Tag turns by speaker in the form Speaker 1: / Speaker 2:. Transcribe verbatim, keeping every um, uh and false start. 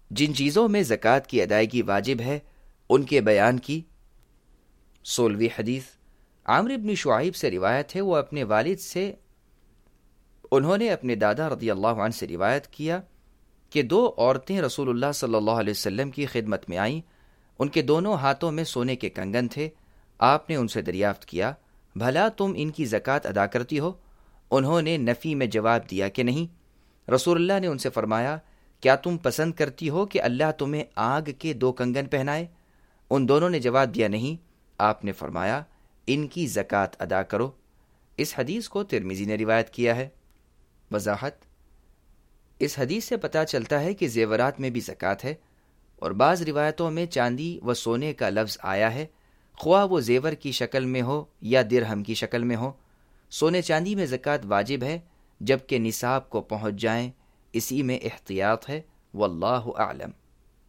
Speaker 1: جن چیزوں میں زکوٰۃ کی ادائیگی واجب ہے ان کے بیان کی۔ سولہویں حدیث عامر بن شعیب سے روایت ہے، وہ اپنے والد سے انہوں نے اپنے دادا رضی اللہ عنہ سے روایت کیا کہ دو عورتیں رسول اللہ صلی اللہ علیہ وسلم کی خدمت میں آئیں، ان کے دونوں ہاتھوں میں سونے کے کنگن تھے۔ آپ نے ان سے دریافت کیا، بھلا تم ان کی زکوٰۃ ادا کرتی ہو؟ انہوں نے نفی میں جواب دیا کہ نہیں۔ رسول اللہ نے ان سے فرمایا، کیا تم پسند کرتی ہو کہ اللہ تمہیں آگ کے دو کنگن پہنائے؟ ان دونوں نے جواب دیا نہیں۔ آپ نے فرمایا، ان کی زکوٰۃ ادا کرو۔ اس حدیث کو ترمذی نے روایت کیا ہے۔ وضاحت: اس حدیث سے پتہ چلتا ہے کہ زیورات میں بھی زکوٰۃ ہے، اور بعض روایتوں میں چاندی و سونے کا لفظ آیا ہے، خواہ وہ زیور کی شکل میں ہو یا درہم کی شکل میں ہو۔ سونے چاندی میں زکوٰۃ واجب ہے جبکہ نصاب کو پہنچ جائیں، اسی میں احتیاط ہے۔ واللہ اعلم۔